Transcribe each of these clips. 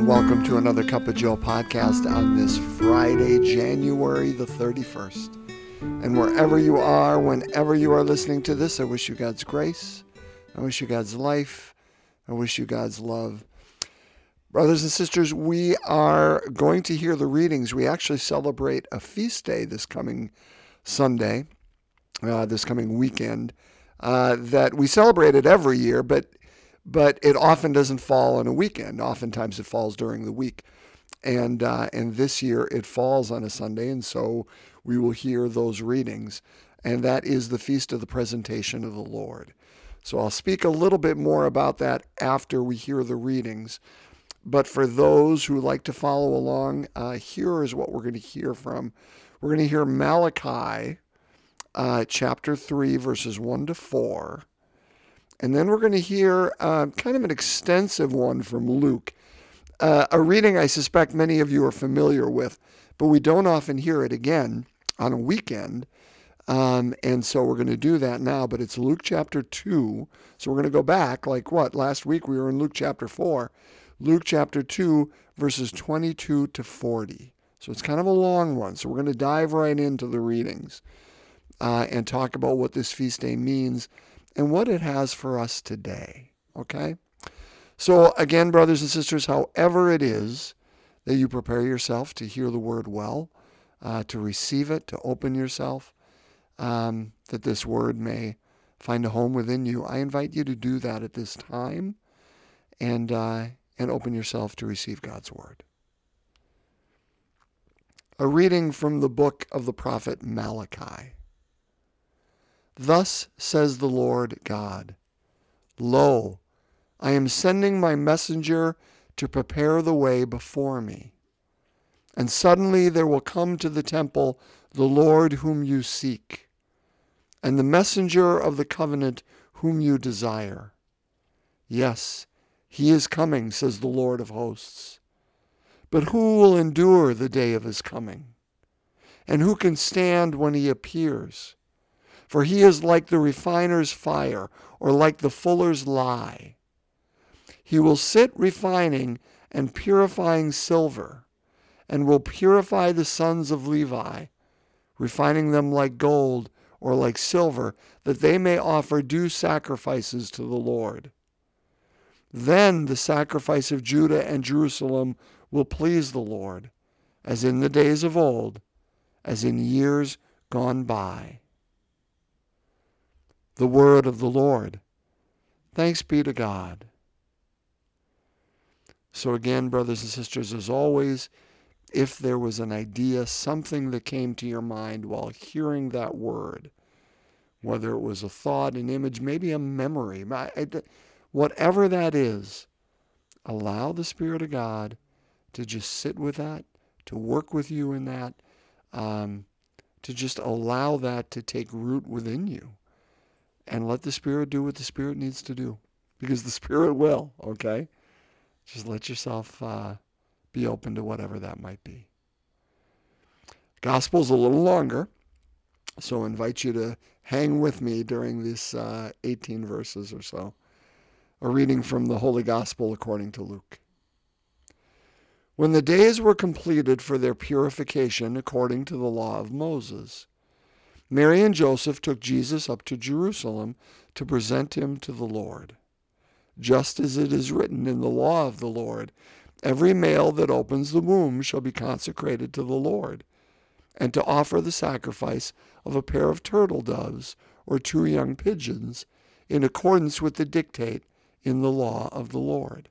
and welcome to another Cup of Joe podcast on this Friday, January the 31st. And wherever you are, whenever you are listening to this, I wish you God's grace. I wish you God's life. I wish you God's love. Brothers and sisters, we are going to hear the readings. We actually celebrate a feast day this coming Sunday, this coming weekend, that we celebrate it every year, but it often doesn't fall on a weekend. Oftentimes it falls during the week. And this year it falls on a Sunday, and so we will hear those readings. And that is the Feast of the Presentation of the Lord. So I'll speak a little bit more about that after we hear the readings. But for those who like to follow along, here is what we're going to hear from. We're going to hear Malachi chapter 3, verses 1 to 4. And then we're going to hear kind of an extensive one from Luke, a reading I suspect many of you are familiar with, but we don't often hear it again on a weekend. And so we're going to do that now, but it's Luke chapter 2. So we're going to go back, last week we were in Luke chapter 4. Luke chapter 2, verses 22 to 40. So it's kind of a long one. So we're going to dive right into the readings and talk about what this feast day means and what it has for us today, okay? So again, brothers and sisters, however it is that you prepare yourself to hear the word well, to receive it, to open yourself, that this word may find a home within you, I invite you to do that at this time and open yourself to receive God's word. A reading from the book of the prophet Malachi. Thus says the Lord God, Lo, I am sending my messenger to prepare the way before me. And suddenly there will come to the temple the Lord whom you seek, and the messenger of the covenant whom you desire. Yes, he is coming, says the Lord of hosts. But who will endure the day of his coming? And who can stand when he appears? For he is like the refiner's fire, or like the fuller's lye. He will sit refining and purifying silver, and will purify the sons of Levi, refining them like gold or like silver, that they may offer due sacrifices to the Lord. Then the sacrifice of Judah and Jerusalem will please the Lord, as in the days of old, as in years gone by. The word of the Lord. Thanks be to God. So again, brothers and sisters, as always, if there was an idea, something that came to your mind while hearing that word, whether it was a thought, an image, maybe a memory, whatever that is, allow the Spirit of God to just sit with that, to work with you in that, to just allow that to take root within you. And let the Spirit do what the Spirit needs to do, because the Spirit will, okay? Just let yourself be open to whatever that might be. Gospel's a little longer, so I invite you to hang with me during these 18 verses or so. A reading from the Holy Gospel according to Luke. When the days were completed for their purification according to the law of Moses, Mary and Joseph took Jesus up to Jerusalem to present him to the Lord. Just as it is written in the law of the Lord, every male that opens the womb shall be consecrated to the Lord, and to offer the sacrifice of a pair of turtle doves or 2 young pigeons, in accordance with the dictate in the law of the Lord.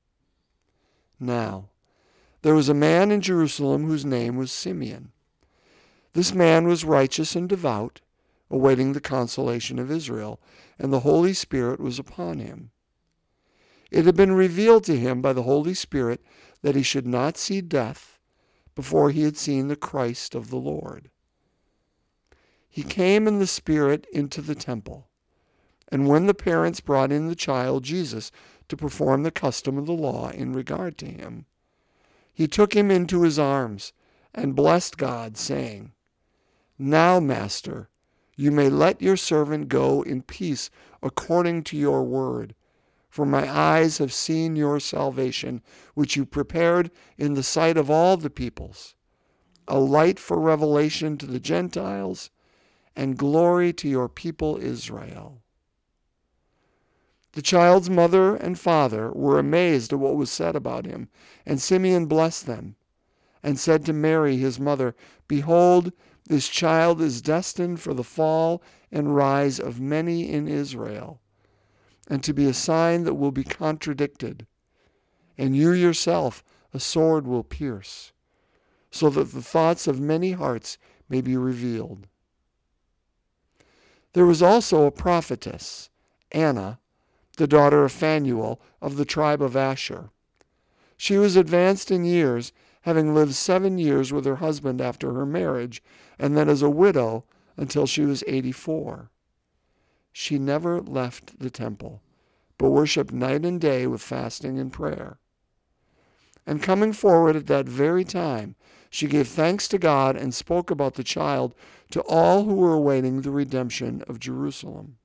Now, there was a man in Jerusalem whose name was Simeon. This man was righteous and devout, awaiting the consolation of Israel, and the Holy Spirit was upon him. It had been revealed to him by the Holy Spirit that he should not see death before he had seen the Christ of the Lord. He came in the Spirit into the temple, and when the parents brought in the child Jesus to perform the custom of the law in regard to him, he took him into his arms and blessed God, saying, Now, Master, you may let your servant go in peace according to your word, For my eyes have seen your salvation, which you prepared in the sight of all the peoples, a light for revelation to the Gentiles and glory to your people Israel." The child's mother and father were amazed at what was said about him, and Simeon blessed them and said to Mary his mother, "Behold, this child is destined for the fall and rise of many in Israel, and to be a sign that will be contradicted. And you yourself a sword will pierce, so that the thoughts of many hearts may be revealed." There was also a prophetess, Anna, the daughter of Phanuel of the tribe of Asher. She was advanced in years, having lived 7 years with her husband after her marriage, and then as a widow until she was 84. She never left the temple, but worshipped night and day with fasting and prayer. And coming forward at that very time, she gave thanks to God and spoke about the child to all who were awaiting the redemption of Jerusalem.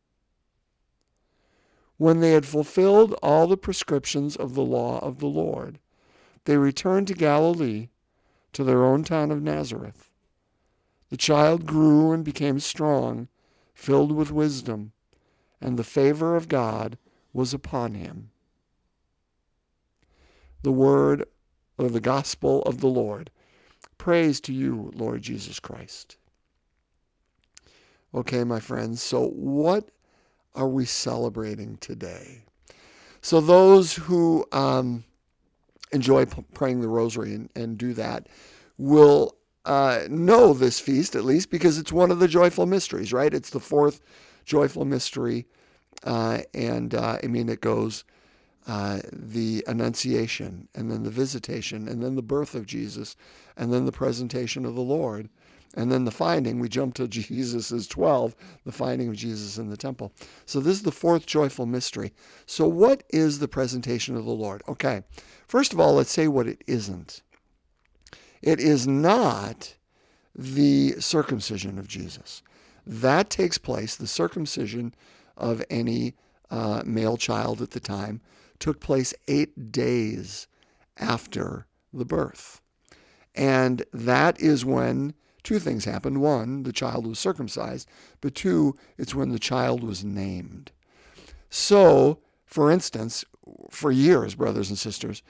When they had fulfilled all the prescriptions of the law of the Lord, they returned to Galilee, to their own town of Nazareth. The child grew and became strong, filled with wisdom, and the favor of God was upon him. The word or the gospel of the Lord. Praise to you, Lord Jesus Christ. Okay, my friends, so what are we celebrating today? So those who enjoy praying the rosary and do that will know this feast, at least because it's one of the joyful mysteries, right? It's the fourth joyful mystery. It goes the Annunciation, and then the Visitation, and then the birth of Jesus, and then the presentation of the Lord, and then the finding. We jump to Jesus' 12, the finding of Jesus in the temple. So this is the fourth joyful mystery. So what is the presentation of the Lord? Okay, first of all, let's say what it isn't. It is not the circumcision of Jesus. That takes place, the circumcision of any male child at the time took place 8 days after the birth. And that is when two things happened. One, the child was circumcised, but two, it's when the child was named. So, for instance, for years, brothers and sisters,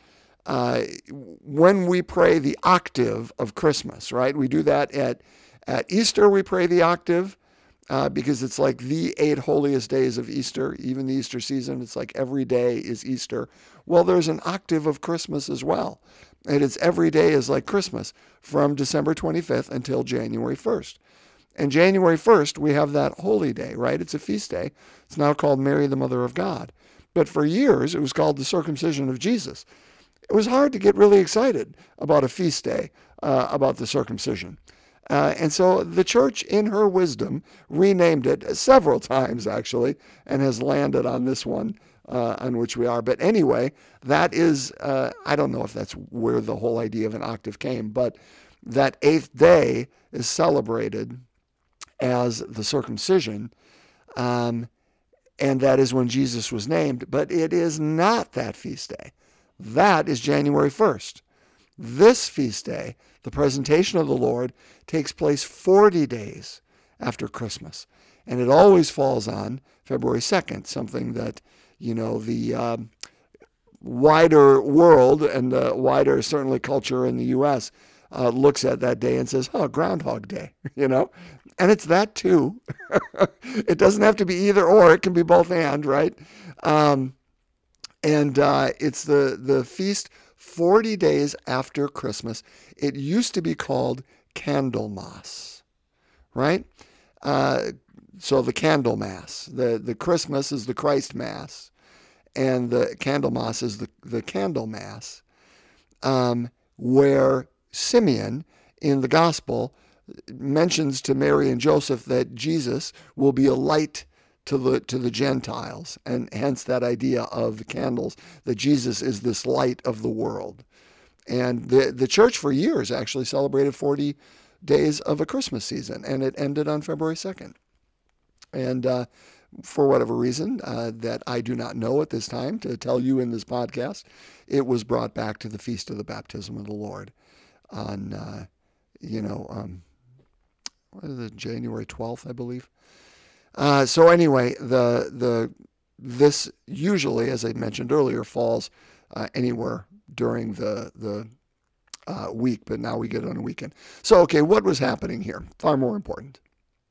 when we pray the octave of Christmas, right? We do that at Easter, we pray the octave, because it's like the 8 holiest days of Easter, even the Easter season. It's like every day is Easter. Well, there's an octave of Christmas as well. And it's every day is like Christmas from December 25th until January 1st. And January 1st, we have that holy day, right? It's a feast day. It's now called Mary, the Mother of God. But for years, it was called the circumcision of Jesus. It was hard to get really excited about a feast day, about the circumcision. And so the church, in her wisdom, renamed it several times, actually, and has landed on this one on which we are. But anyway, that is, I don't know if that's where the whole idea of an octave came, but that 8th day is celebrated as the circumcision, and that is when Jesus was named. But it is not that feast day. That is January 1st. This feast day, the presentation of the Lord, takes place 40 days after Christmas. And it always falls on February 2nd, something that, the wider world and the wider, certainly, culture in the U.S. Looks at that day and says, Groundhog Day, And it's that too. It doesn't have to be either or. It can be both and, right? It's the feast 40 days after Christmas. It used to be called Candlemas, right? So the Candlemas, the Christmas is the Christ Mass, and the Candlemas is the Candlemas, where Simeon in the Gospel mentions to Mary and Joseph that Jesus will be a light to the Gentiles, and hence that idea of the candles, that Jesus is this light of the world. And the church for years actually celebrated 40 days of a Christmas season, and it ended on February 2nd. And for whatever reason that I do not know at this time to tell you in this podcast, it was brought back to the Feast of the Baptism of the Lord on, what is it, January 12th, I believe. So anyway, this usually, as I mentioned earlier, falls anywhere during the week, but now we get it on a weekend. So, okay, what was happening here? Far more important.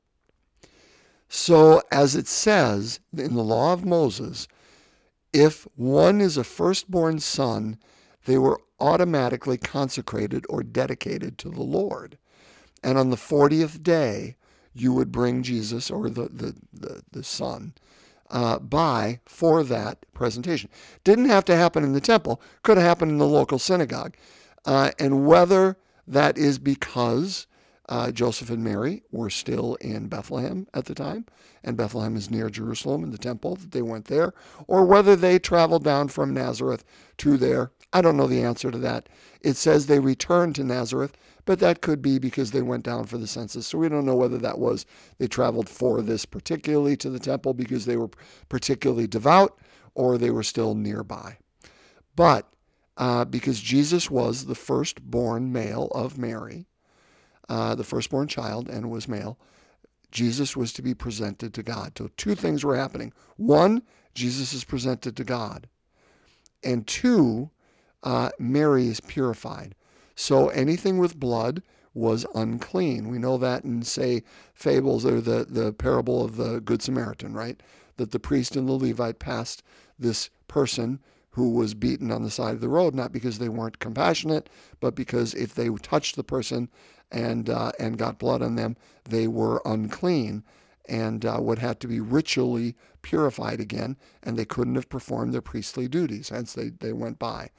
So, as it says in the law of Moses, if one is a firstborn son, they were automatically consecrated or dedicated to the Lord. And on the 40th day, you would bring Jesus or the son for that presentation. Didn't have to happen in the temple. Could have happened in the local synagogue. And whether that is because Joseph and Mary were still in Bethlehem at the time, and Bethlehem is near Jerusalem and the temple, that they went there, or whether they traveled down from Nazareth to there, I don't know the answer to that. It says they returned to Nazareth, but that could be because they went down for the census. So we don't know whether that was they traveled for this particularly to the temple because they were particularly devout, or they were still nearby. But because Jesus was the firstborn male of Mary, the firstborn child, and was male, Jesus was to be presented to God. So two things were happening. One, Jesus is presented to God. And two, Mary is purified. So anything with blood was unclean. We know that in, say, fables or the parable of the Good Samaritan, right? That the priest and the Levite passed this person who was beaten on the side of the road, not because they weren't compassionate, but because if they touched the person and got blood on them, they were unclean and would have to be ritually purified again, and they couldn't have performed their priestly duties. Hence, they went by.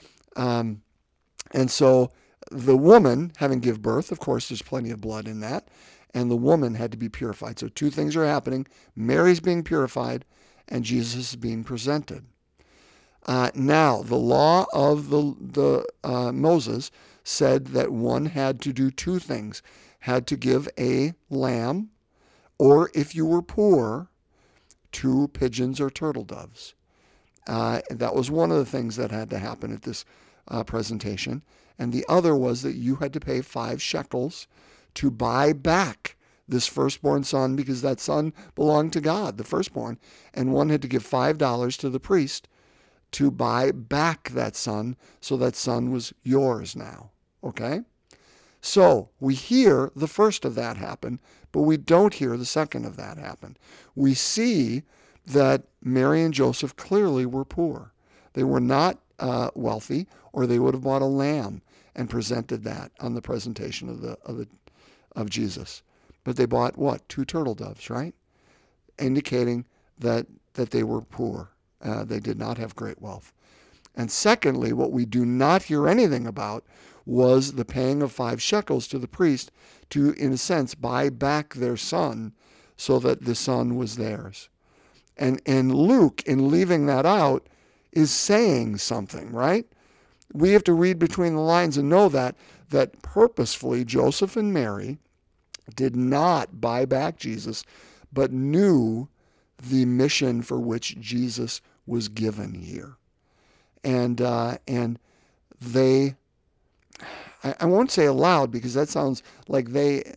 And so the woman, having give birth, of course, there's plenty of blood in that, and the woman had to be purified. So two things are happening. Mary's being purified, and Jesus is being presented. Now, the law of the Moses said that one had to do two things. Had to give a lamb, or if you were poor, 2 pigeons or turtle doves. That was one of the things that had to happen at this presentation. And the other was that you had to pay 5 shekels to buy back this firstborn son, because that son belonged to God, the firstborn. And one had to give $5 to the priest to buy back that son, so that son was yours now. Okay? So we hear the first of that happen, but we don't hear the second of that happen. We see that Mary and Joseph clearly were poor. They were not wealthy, or they would have bought a lamb and presented that on the presentation of Jesus. But they bought what? 2 turtle doves, right? Indicating that they were poor. They did not have great wealth. And secondly, what we do not hear anything about was the paying of 5 shekels to the priest to, in a sense, buy back their son so that the son was theirs. And Luke, in leaving that out, is saying something, right? We have to read between the lines and know that purposefully Joseph and Mary did not buy back Jesus, but knew the mission for which Jesus was given here. And they, I won't say allowed, because that sounds like they,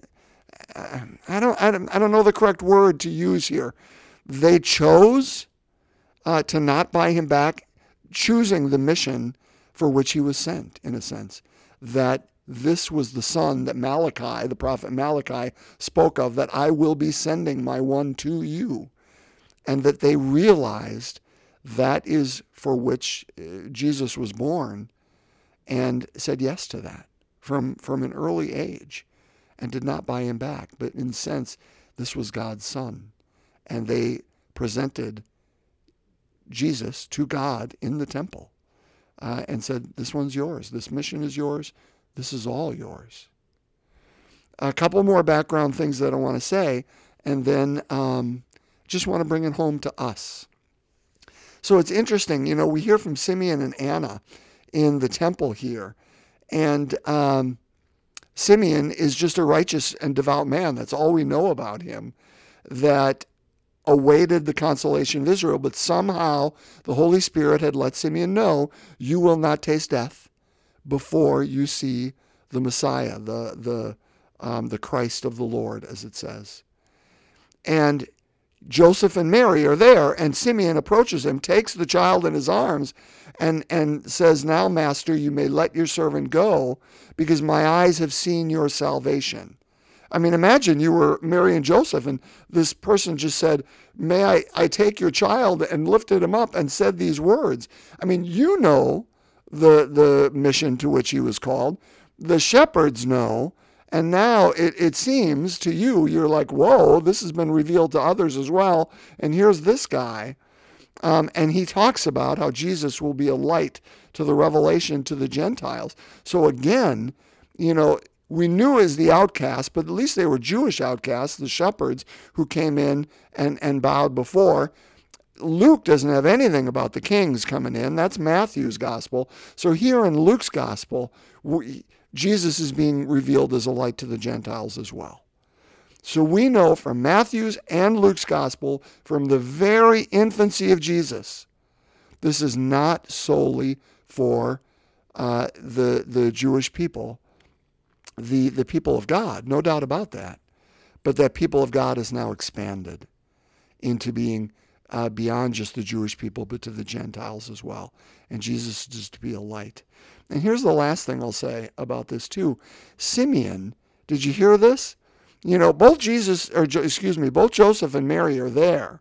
I don't know the correct word to use here. They chose to not buy him back, choosing the mission for which he was sent, in a sense, that this was the son that Malachi, the prophet Malachi, spoke of, that I will be sending my one to you. And that they realized that is for which Jesus was born, and said yes to that from an early age, and did not buy him back. But in a sense, this was God's son. And they presented Jesus to God in the temple and said, this one's yours. This mission is yours. This is all yours. A couple more background things that I want to say, and then just want to bring it home to us. So it's interesting, we hear from Simeon and Anna in the temple here, and Simeon is just a righteous and devout man. That's all we know about him. That awaited the consolation of Israel, but somehow the Holy Spirit had let Simeon know, you will not taste death before you see the Messiah, the Christ of the Lord, as it says. And Joseph and Mary are there, and Simeon approaches him, takes the child in his arms, and says, now, Master, you may let your servant go, because my eyes have seen your salvation. I mean, imagine you were Mary and Joseph, and this person just said, may I take your child, and lifted him up and said these words. I mean, you know the mission to which he was called. The shepherds know. And now it seems to you, you're like, whoa, this has been revealed to others as well. And here's this guy. And he talks about how Jesus will be a light to the revelation to the Gentiles. So again, we knew as the outcast, but at least they were Jewish outcasts, the shepherds who came in and bowed before. Luke doesn't have anything about the kings coming in. That's Matthew's gospel. So here in Luke's gospel, Jesus is being revealed as a light to the Gentiles as well. So we know from Matthew's and Luke's gospel, from the very infancy of Jesus, this is not solely for the Jewish people, the people of God, no doubt about that. But that people of God is now expanded into being beyond just the Jewish people, but to the Gentiles as well. And Jesus is to be a light. And here's the last thing I'll say about this too. Simeon, did you hear this? Both Joseph and Mary are there.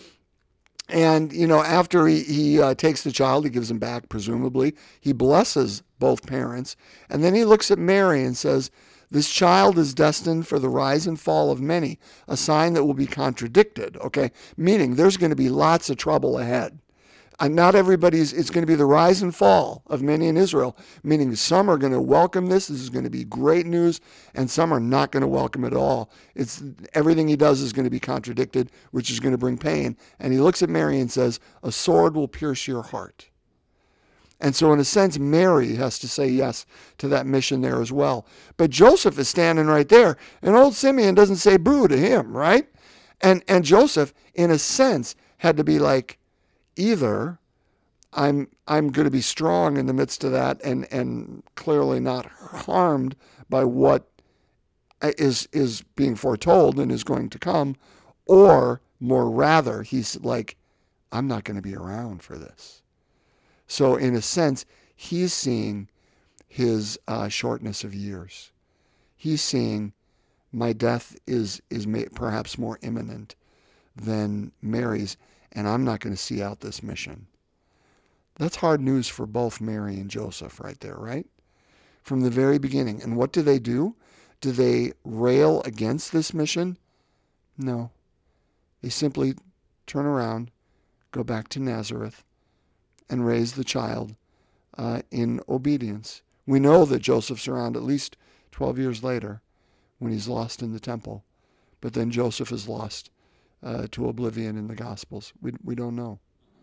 And, after he takes the child, he gives him back, presumably. He blesses both parents. And then he looks at Mary and says, this child is destined for the rise and fall of many, a sign that will be contradicted, okay? Meaning there's going to be lots of trouble ahead. And not it's going to be the rise and fall of many in Israel, meaning some are going to welcome this. This is going to be great news, and some are not going to welcome it at all. Everything he does is going to be contradicted, which is going to bring pain. And he looks at Mary and says, a sword will pierce your heart. And so in a sense, Mary has to say yes to that mission there as well. But Joseph is standing right there, and old Simeon doesn't say boo to him, right? And Joseph, in a sense, had to be like, either I'm going to be strong in the midst of that and clearly not harmed by what is being foretold and is going to come, or more rather, he's like, I'm not going to be around for this. So in a sense, he's seeing his shortness of years. He's seeing my death is perhaps more imminent than Mary's, and I'm not going to see out this mission. That's hard news for both Mary and Joseph right there, right? From the very beginning. And what do? Do they rail against this mission? No. They simply turn around, go back to Nazareth, and raise the child in obedience. We know that Joseph's around at least 12 years later when he's lost in the temple. But then Joseph is lost to oblivion in the Gospels. We don't know.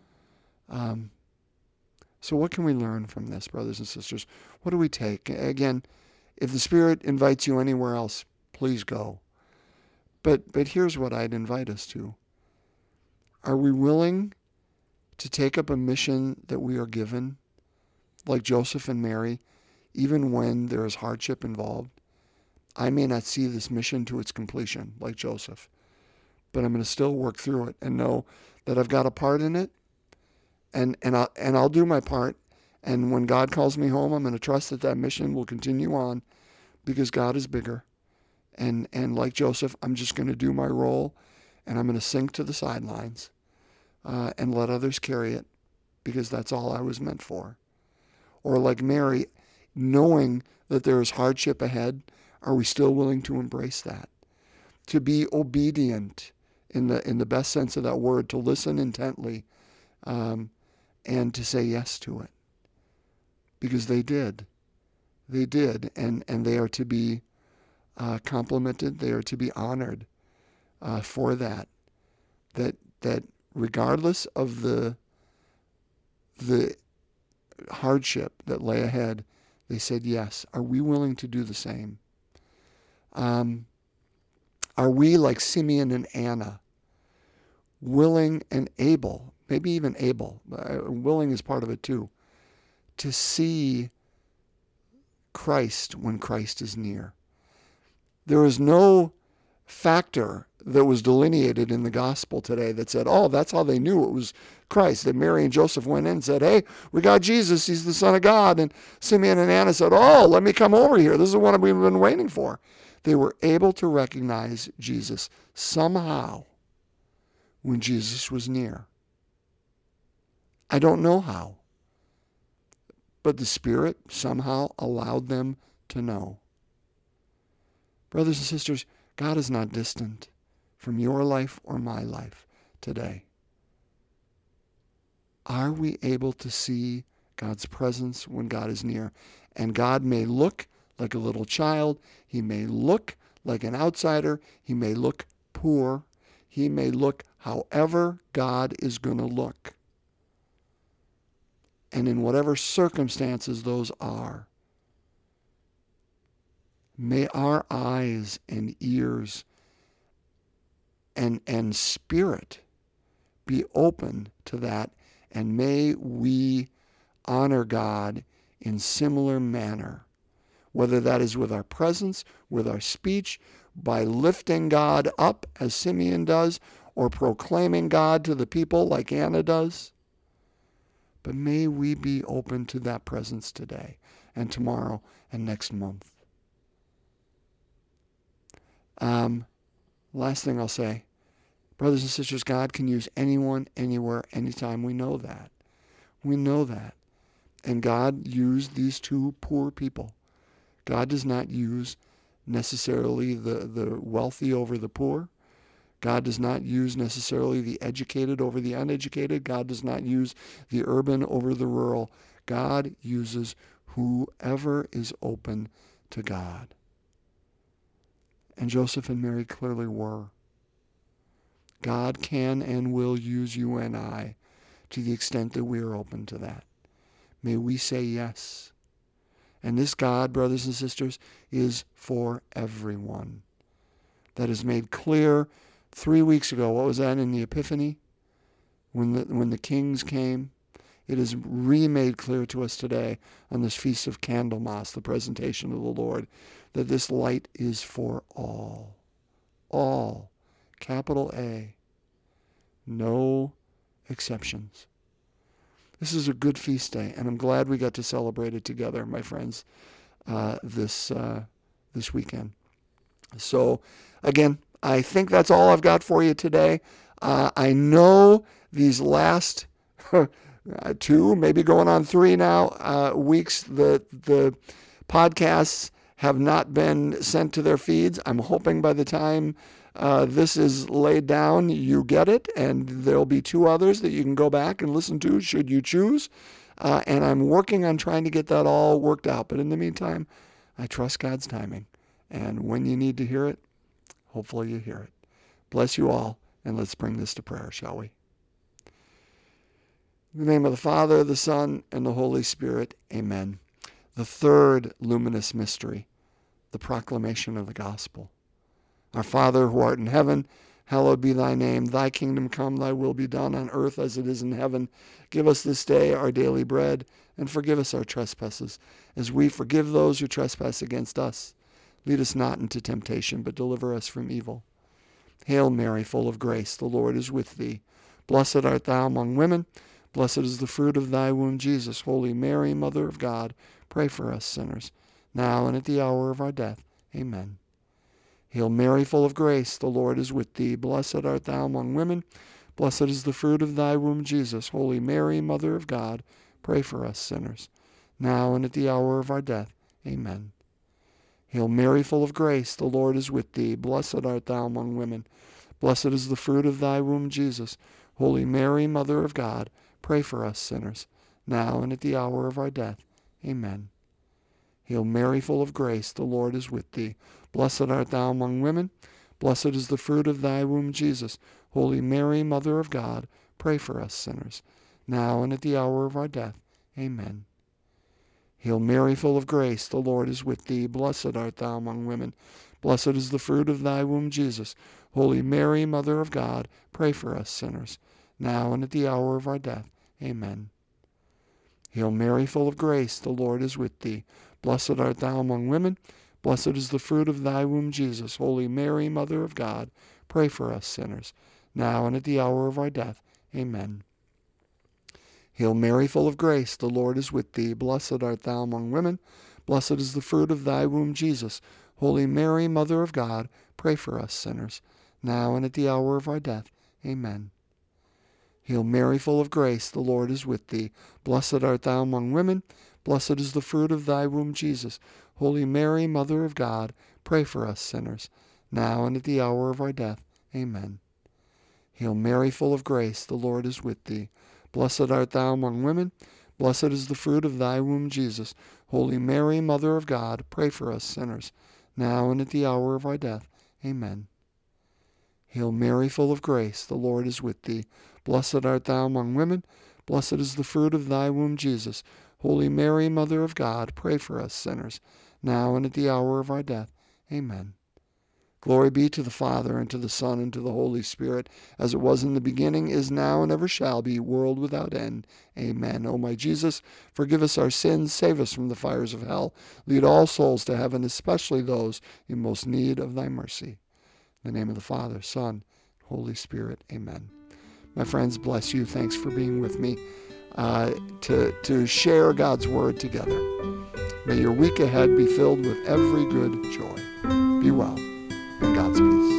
So what can we learn from this, brothers and sisters? What do we take? Again, if the Spirit invites you anywhere else, please go. But here's what I'd invite us to. Are we willing to take up a mission that we are given, like Joseph and Mary, even when there is hardship involved? I may not see this mission to its completion, like Joseph, but I'm going to still work through it and know that I've got a part in it, and I'll do my part. And when God calls me home, I'm going to trust that mission will continue on, because God is bigger. And like Joseph, I'm just going to do my role, and I'm going to sink to the sidelines and let others carry it, because that's all I was meant for. Or like Mary, knowing that there is hardship ahead, are we still willing to embrace that? To be obedient in the best sense of that word, to listen intently, and to say yes to it. Because they did. They did, and they are to be complimented, they are to be honored for that. That regardless of the hardship that lay ahead, they said yes. Are we willing to do the same? Are we like Simeon and Anna, willing and able, maybe even able, willing is part of it too, to see Christ when Christ is near. There is no factor that was delineated in the gospel today that said, oh, that's how they knew it was Christ, that Mary and Joseph went in and said, hey, we got Jesus, he's the Son of God. And Simeon and Anna said, oh, let me come over here. This is what we've been waiting for. They were able to recognize Jesus somehow when Jesus was near. I don't know how, but the Spirit somehow allowed them to know. Brothers and sisters, God is not distant from your life or my life today. Are we able to see God's presence when God is near? And God may look like a little child. He may look like an outsider. He may look poor. He may look however God is going to look. And in whatever circumstances those are, may our eyes and ears and spirit be open to that, and may we honor God in similar manner, whether that is with our presence, with our speech, by lifting God up as Simeon does, or proclaiming God to the people like Anna does. But may we be open to that presence today and tomorrow and next month. Last thing I'll say, brothers and sisters, God can use anyone, anywhere, anytime. We know that. We know that. And God used these two poor people. God does not use necessarily the wealthy over the poor. God does not use necessarily the educated over the uneducated. God does not use the urban over the rural. God uses whoever is open to God. And Joseph and Mary clearly were. God can and will use you and I to the extent that we are open to that. May we say yes. And this God, brothers and sisters, is for everyone. That is made clear 3 weeks ago. What was that in the Epiphany? When the kings came. It is remade clear to us today on this Feast of Candlemas, the presentation of the Lord, that this light is for all. All. Capital A. No exceptions. This is a good feast day, and I'm glad we got to celebrate it together, my friends, this weekend. So, again, I think that's all I've got for you today. I know these last 2, maybe going on 3 now, weeks, the podcasts have not been sent to their feeds. I'm hoping by the time this is laid down, you get it, and there'll be 2 others that you can go back and listen to should you choose. And I'm working on trying to get that all worked out. But in the meantime, I trust God's timing. And when you need to hear it, hopefully you hear it. Bless you all, and let's bring this to prayer, shall we? In the name of the Father, the Son, and the Holy Spirit, amen. The third luminous mystery, the proclamation of the gospel. Our Father, who art in heaven, hallowed be thy name. Thy kingdom come, thy will be done on earth as it is in heaven. Give us this day our daily bread, and forgive us our trespasses, as we forgive those who trespass against us. Lead us not into temptation, but deliver us from evil. Hail Mary, full of grace, the Lord is with thee. Blessed art thou among women. Blessed is the fruit of thy womb, Jesus. Holy Mary, Mother of God, pray for us sinners, now and at the hour of our death. Amen. Hail Mary, full of grace, the Lord is with thee. Blessed art thou among women. Blessed is the fruit of thy womb, Jesus. Holy Mary, Mother of God, pray for us sinners, now and at the hour of our death. Amen. Hail Mary, full of grace, the Lord is with thee. Blessed art thou among women. Blessed is the fruit of thy womb, Jesus. Holy Mary, Mother of God, pray for us sinners, now and at the hour of our death. Amen. Hail Mary, full of grace, the Lord is with thee. Blessed art thou among women. Blessed is the fruit of thy womb, Jesus. Holy Mary, Mother of God, pray for us sinners, now and at the hour of our death. Amen. Hail Mary, full of grace, the Lord is with thee. Blessed art thou among women. Blessed is the fruit of thy womb, Jesus. Holy Mary, Mother of God, pray for us sinners, now and at the hour of our death. Amen. Hail Mary, full of grace, the Lord is with thee. Blessed art thou among women. Blessed is the fruit of thy womb, Jesus. Holy Mary, Mother of God, pray for us sinners, now and at the hour of our death. Amen. Hail Mary, full of grace, the Lord is with thee. Blessed art thou among women. Blessed is the fruit of thy womb, Jesus. Holy Mary, Mother of God, pray for us sinners, now and at the hour of our death. Amen. Hail Mary, full of grace, the Lord is with thee. Blessed art thou among women. Blessed is the fruit of thy womb, Jesus. Holy Mary, Mother of God, pray for us sinners, now and at the hour of our death. Amen. Hail Mary, full of grace, the Lord is with thee. Blessed art thou among women. Blessed is the fruit of thy womb, Jesus. Holy Mary, Mother of God, pray for us sinners, now and at the hour of our death. Amen. Hail Mary, full of grace, the Lord is with thee. Blessed art thou among women. Blessed is the fruit of thy womb, Jesus. Holy Mary, Mother of God, pray for us sinners, now and at the hour of our death. Amen. Glory be to the Father, and to the Son, and to the Holy Spirit, as it was in the beginning, is now, and ever shall be, world without end. Amen. O my Jesus, forgive us our sins, save us from the fires of hell. Lead all souls to heaven, especially those in most need of thy mercy. In the name of the Father, Son, Holy Spirit. Amen. My friends, bless you. Thanks for being with me to share God's Word together. May your week ahead be filled with every good joy. Be well, and God's peace.